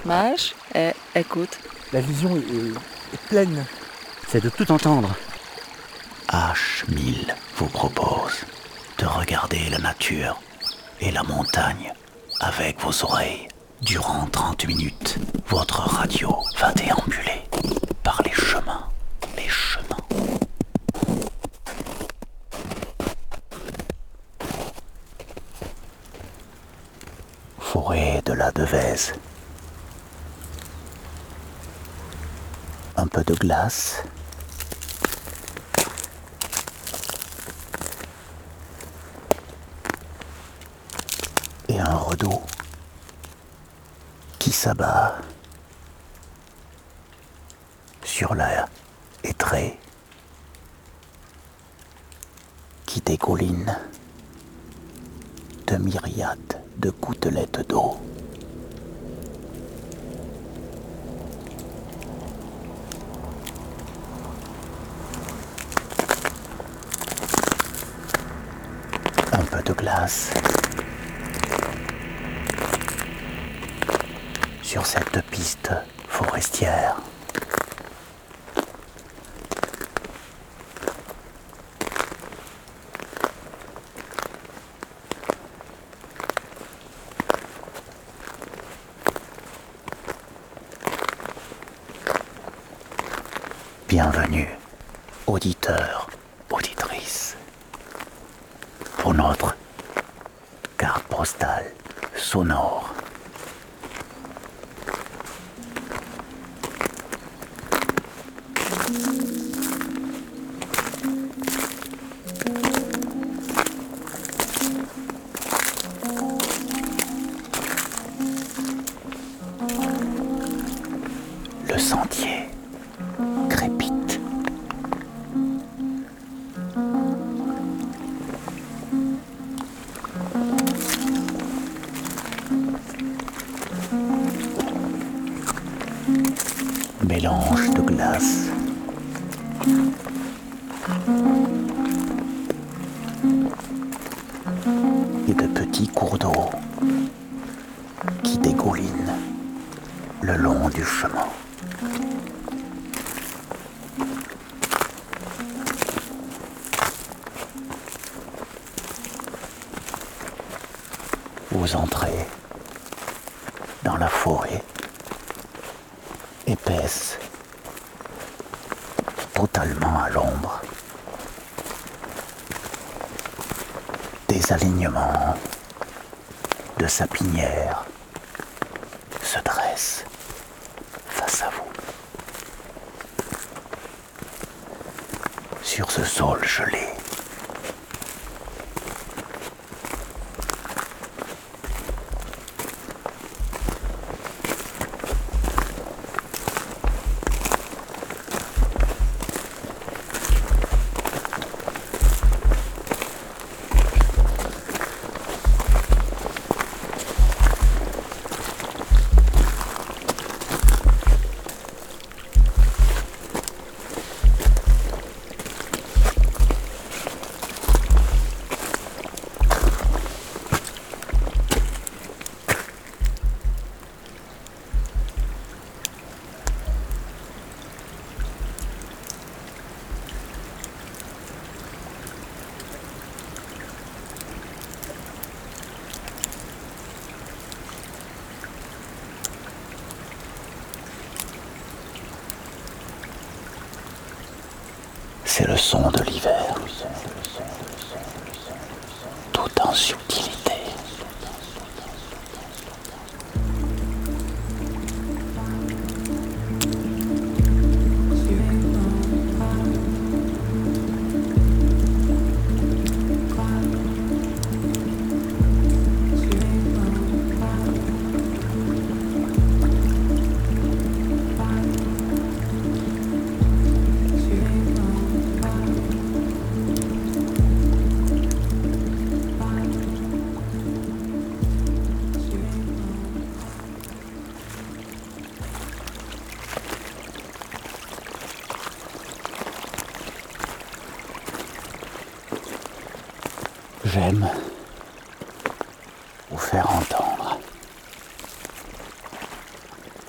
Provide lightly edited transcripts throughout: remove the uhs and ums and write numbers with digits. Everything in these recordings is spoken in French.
Mage et écoute. La vision est pleine. C'est de tout entendre. H1000 vous propose de regarder la nature et la montagne avec vos oreilles. Durant 30 minutes, votre radio va déambuler par les chemins. Forêt de la Devèze. Un peu de glace. Et un redout qui s'abat sur la hêtraie qui dégouline de myriades de gouttelettes d'eau. Un peu de glace sur cette piste forestière. Bienvenue, auditeurs, auditrices, pour notre carte postale sonore. Le sentier crépite. Mélange de glace et de petits cours d'eau qui dégoulinent le long du chemin. Vous entrez dans la forêt épaisse, totalement à l'ombre. Des alignements de sapinières se dressent face à vous. Sur ce sol gelé, c'est le son de l'hiver, tout en subtilité. J'aime vous faire entendre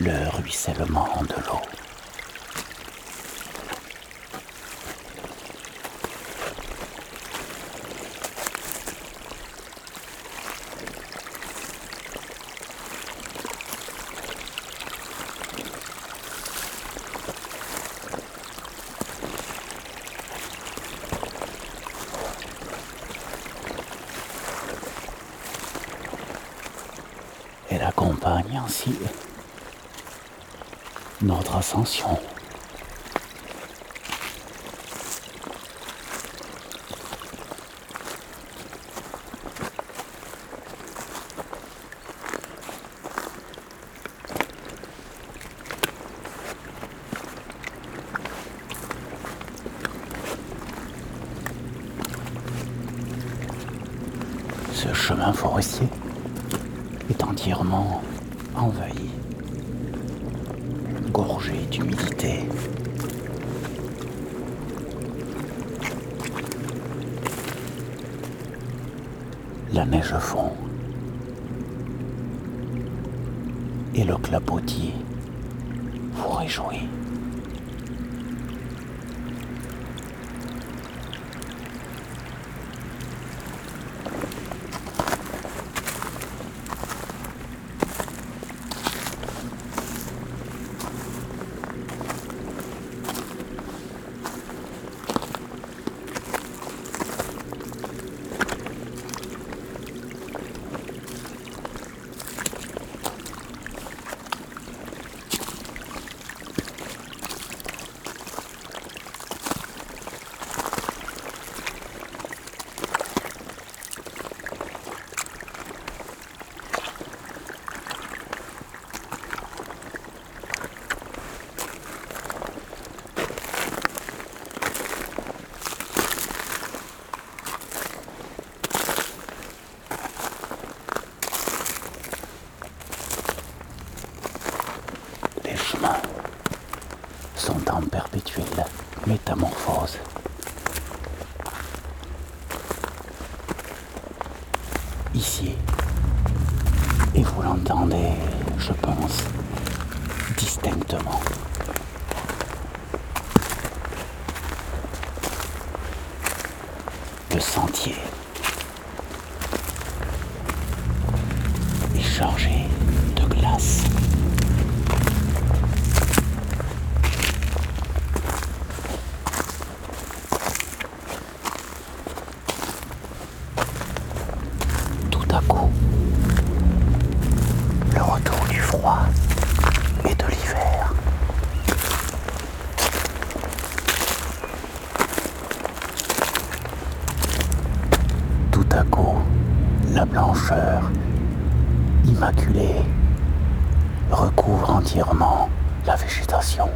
le ruissellement de l'eau. Elle accompagne ainsi notre ascension. Ce chemin forestier est entièrement envahi, gorgé d'humidité. La neige fond et le clapotis vous réjouit. Les chemins sont en perpétuelle métamorphose. Ici, et vous l'entendez, je pense, distinctement. Le sentier est chargé de glace. Tout à coup, le retour du froid et de l'hiver. Tout à coup, la blancheur immaculée recouvre entièrement la végétation.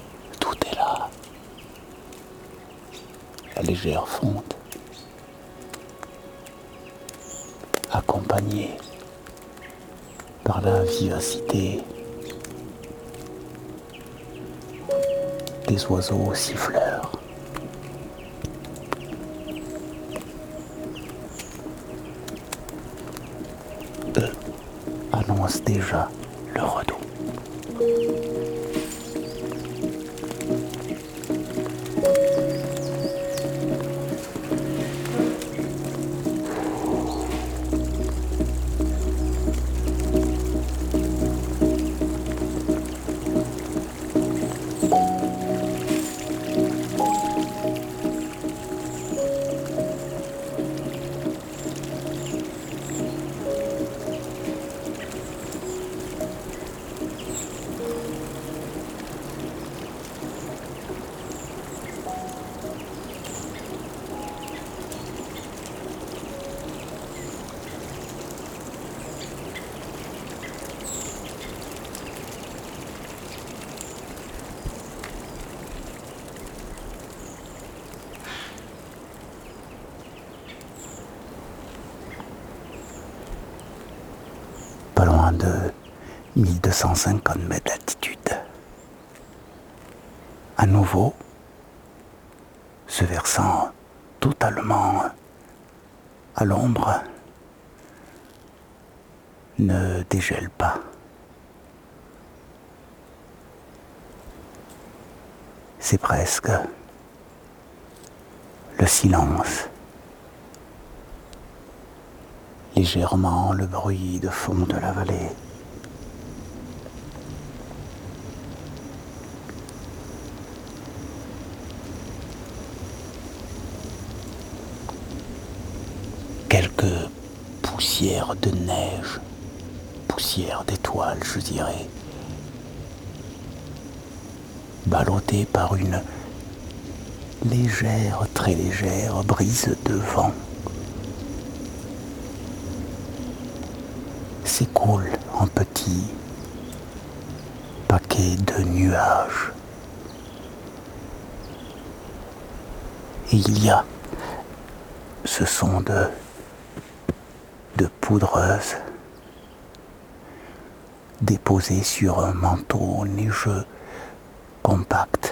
La légère fonte accompagné par la vivacité des oiseaux siffleurs. Eux annoncent déjà le redout. Pas loin de 1250 mètres d'altitude. À nouveau, ce versant totalement à l'ombre ne dégèle pas. C'est presque le silence. Légèrement le bruit de fond de la vallée. Quelques poussières de neige, poussières d'étoiles, je dirais, ballottées par une légère, très légère brise de vent. S'écoule en petits paquets de nuages. Et il y a ce son de poudreuse déposée sur un manteau neigeux compact.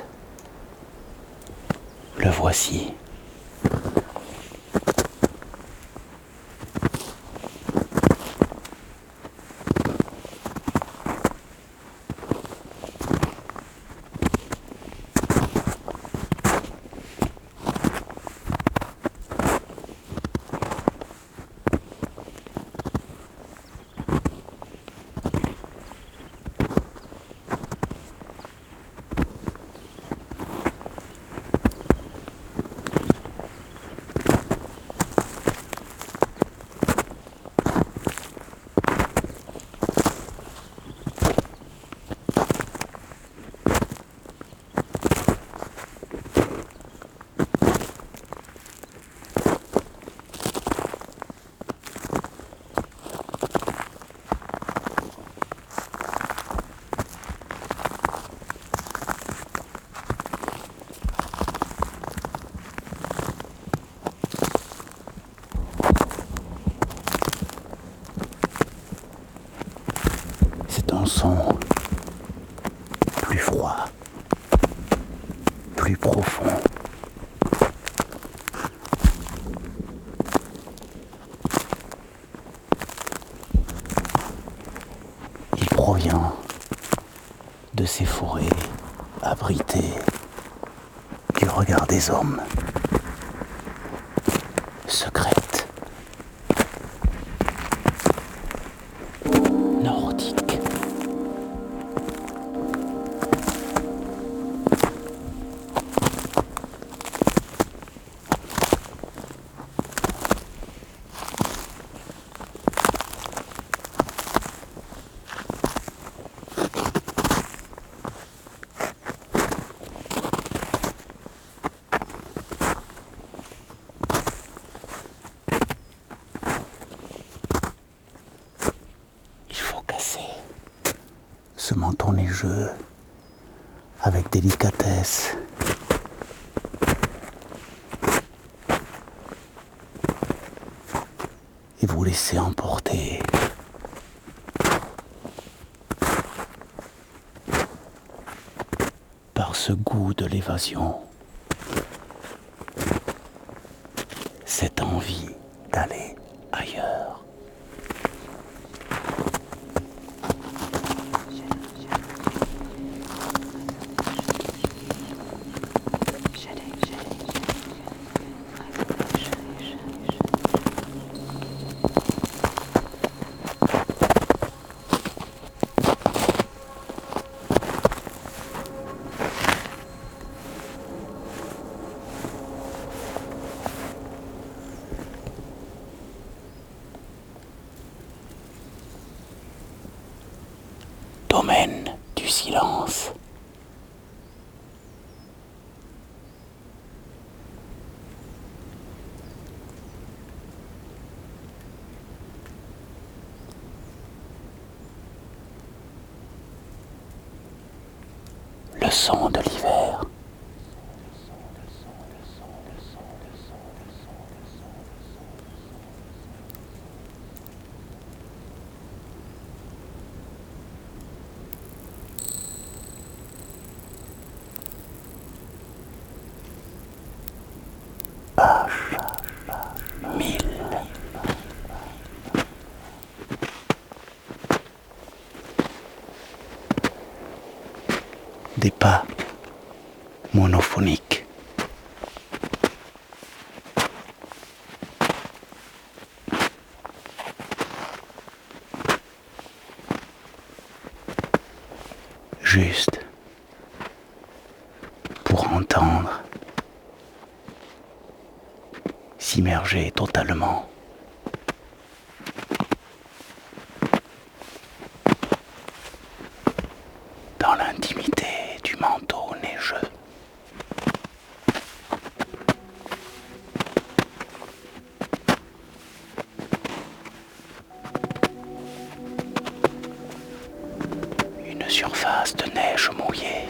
Le voici. Un son plus froid, plus profond. Il provient de ces forêts abritées du regard des hommes, secrètes, nordiques. Ce menton neigeux avec délicatesse. Et vous laisser emporter par ce goût de l'évasion, cette envie d'aller ailleurs. Domaine du silence. Le son de l'hiver. Mille. Des pas monophoniques. Juste pour entendre, s'immerger totalement dans l'intimité du manteau neigeux. Une surface de neige mouillée.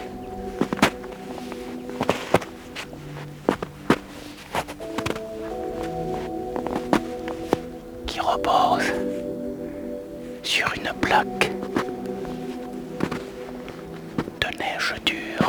Qui repose sur une plaque de neige dure.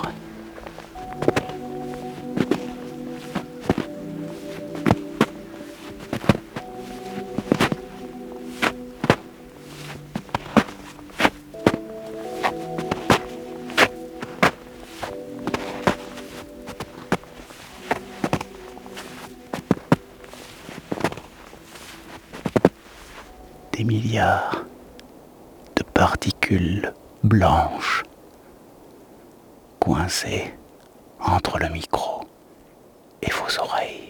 Des milliards de particules blanches coincées entre le micro et vos oreilles.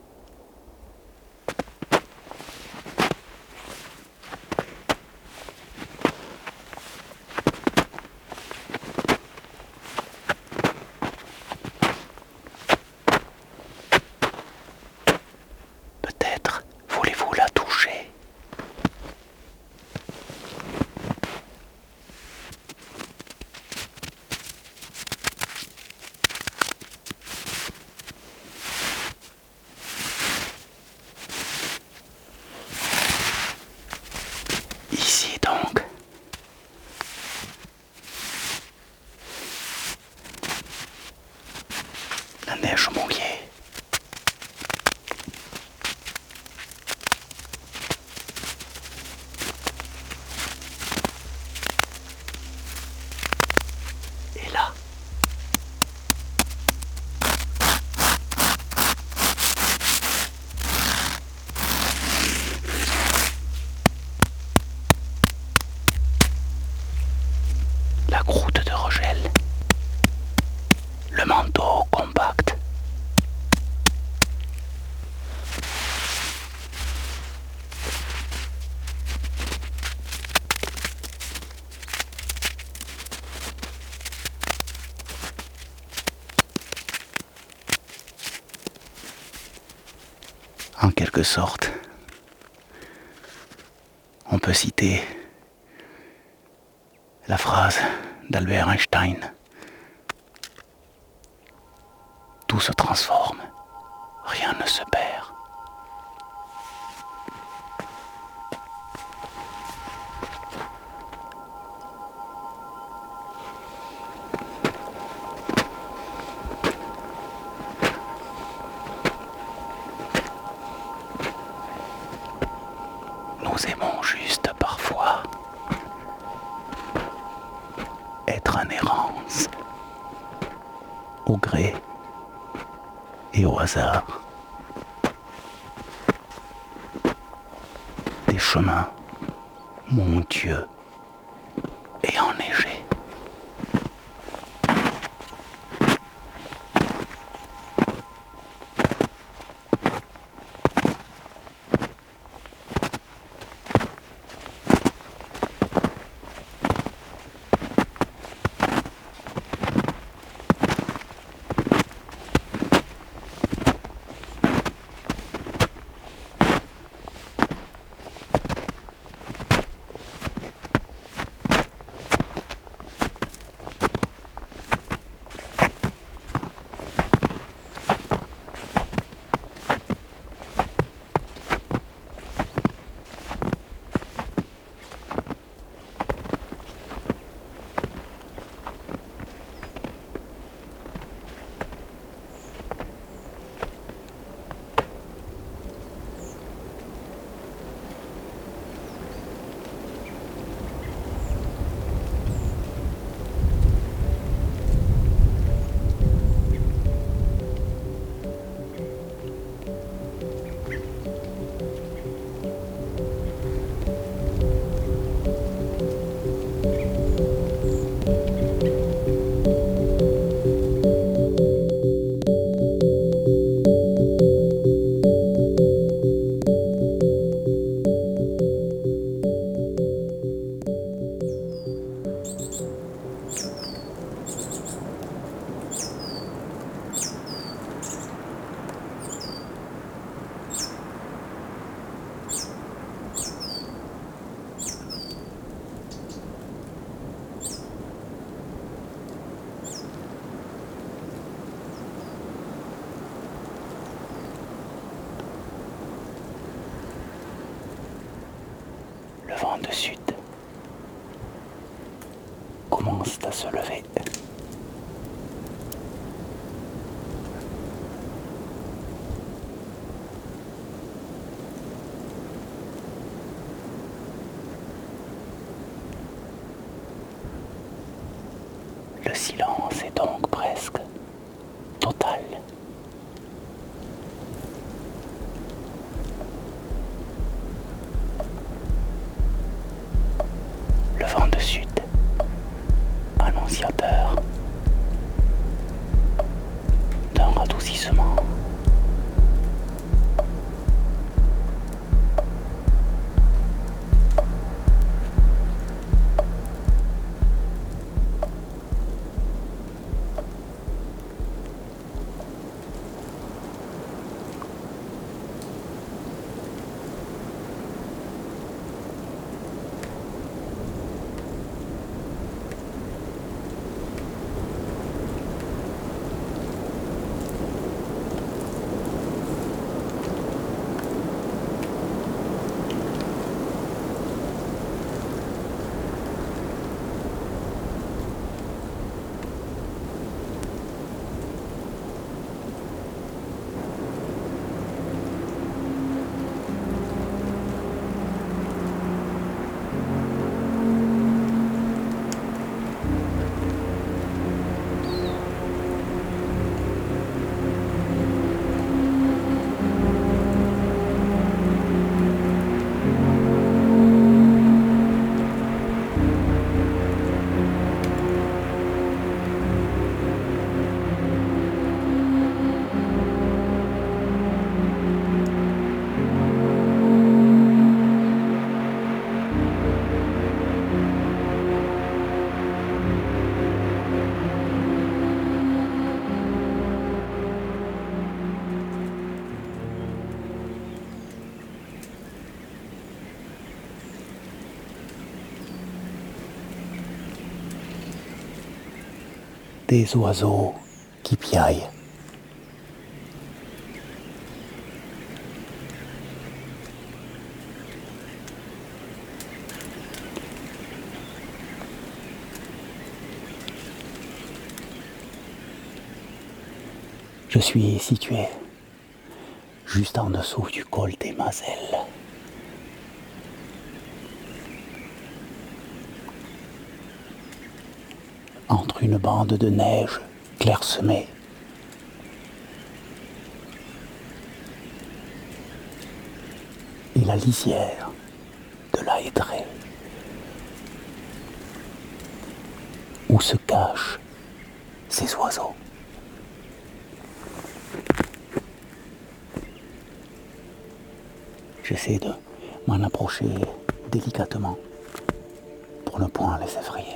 Peut-être voulez-vous la toucher. Ici donc, la neige mouillée. Et là, la croûte de Rogel, le manteau compact. En quelque sorte, on peut citer la phrase d'Albert Einstein. Tout se transforme, rien ne se perd. aimons juste parfois être en errance, au gré et au hasard des chemins montueux et enneigés. Le vent de sud commence à se lever. Le silence est donc presque total. Le vent de sud, annonciateur d'un radoucissement. Des oiseaux qui piaillent. Je suis situé juste en dessous du col des Mazelles. entre une bande de neige clairsemée et la lisière de la Hédrée, où se cachent ces oiseaux. J'essaie de m'en approcher délicatement pour ne point les effrayer.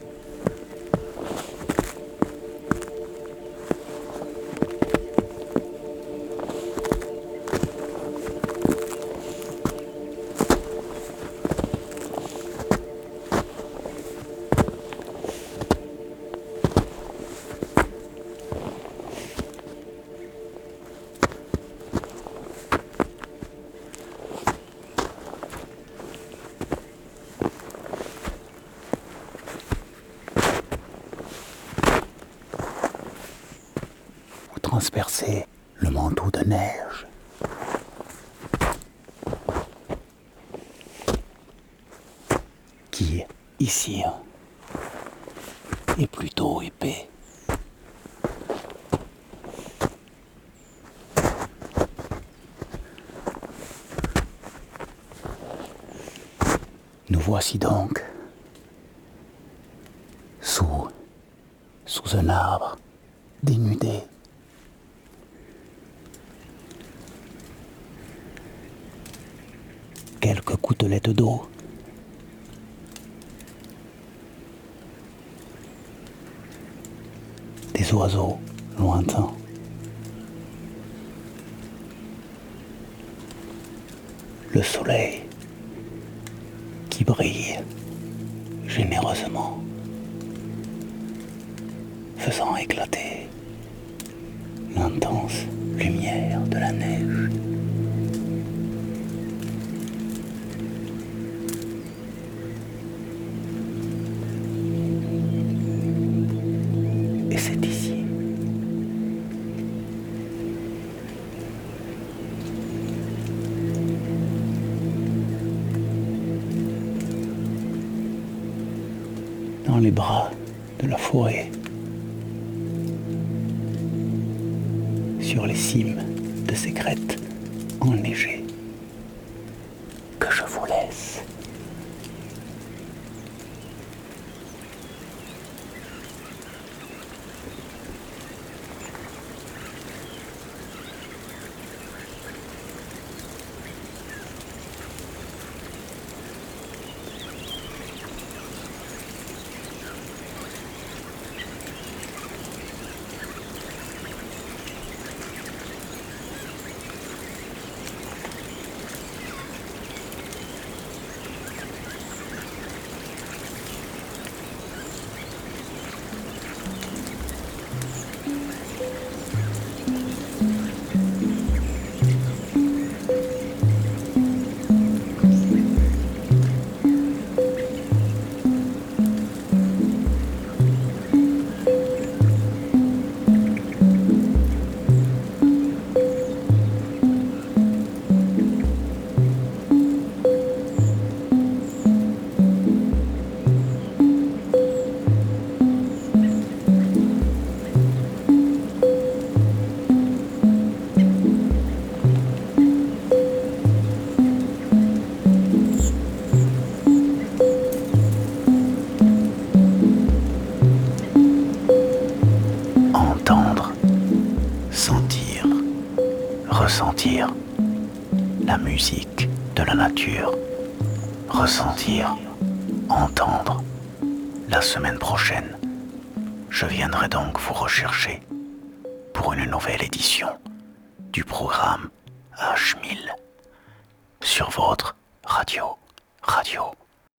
Transpercer le manteau de neige. Qui, ici, est plutôt épais. Nous voici donc sous un arbre dénudé. Quelques gouttelettes d'eau. Des oiseaux lointains. Le soleil qui brille généreusement, faisant éclater l'intense lumière de la neige. Et c'est ici. Dans les bras de la forêt, sur les cimes de ces crêtes enneigées, que je vous laisse. Ressentir la musique de la nature. Ressentir, entendre. La semaine prochaine, je viendrai donc vous rechercher pour une nouvelle édition du programme H1000 sur votre radio